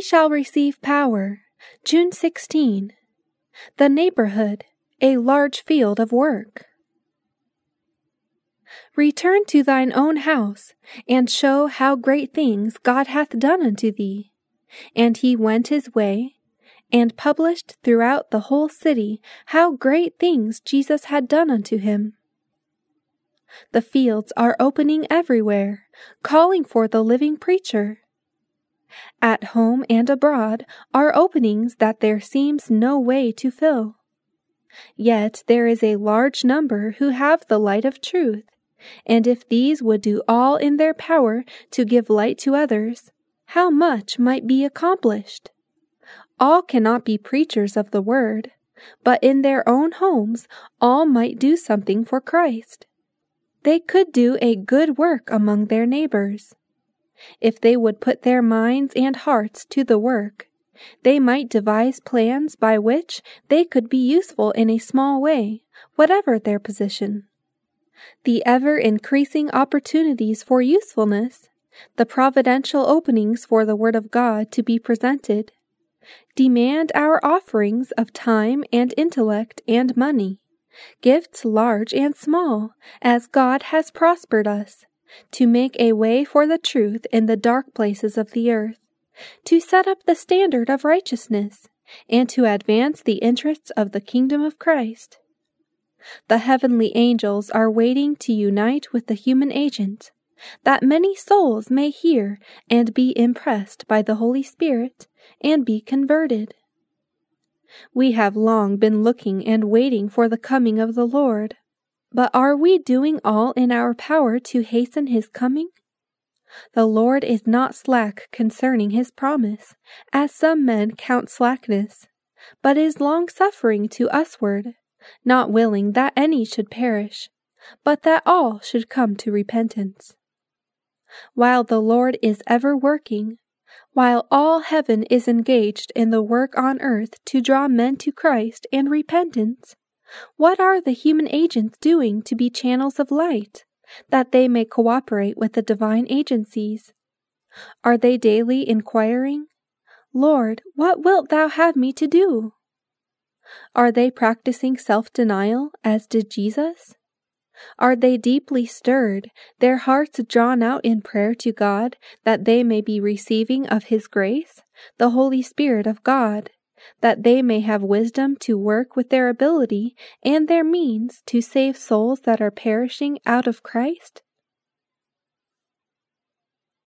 shall receive power. June 16. The neighborhood, a large field of work. Return to thine own house, and show how great things God hath done unto thee. And he went his way, and published throughout the whole city how great things Jesus had done unto him. The fields are opening everywhere, calling for the living preacher. At home and abroad are openings that there seems no way to fill. Yet there is a large number who have the light of truth, and if these would do all in their power to give light to others, how much might be accomplished? All cannot be preachers of the word, but in their own homes all might do something for Christ. They could do a good work among their neighbors. If they would put their minds and hearts to the work, they might devise plans by which they could be useful in a small way, whatever their position. The ever-increasing opportunities for usefulness, the providential openings for the Word of God to be presented, demand our offerings of time and intellect and money, gifts large and small, as God has prospered us, to make a way for the truth in the dark places of the earth, to set up the standard of righteousness, and to advance the interests of the kingdom of Christ. The heavenly angels are waiting to unite with the human agent, that many souls may hear and be impressed by the Holy Spirit and be converted. We have long been looking and waiting for the coming of the Lord, but are we doing all in our power to hasten his coming? The Lord is not slack concerning his promise, as some men count slackness, but is long-suffering to usward, not willing that any should perish, but that all should come to repentance. While the Lord is ever working, while all heaven is engaged in the work on earth to draw men to Christ and repentance, what are the human agents doing to be channels of light, that they may cooperate with the divine agencies? Are they daily inquiring, Lord, what wilt thou have me to do? Are they practicing self-denial, as did Jesus? Are they deeply stirred, their hearts drawn out in prayer to God, that they may be receiving of his grace, the Holy Spirit of God, that they may have wisdom to work with their ability and their means to save souls that are perishing out of Christ?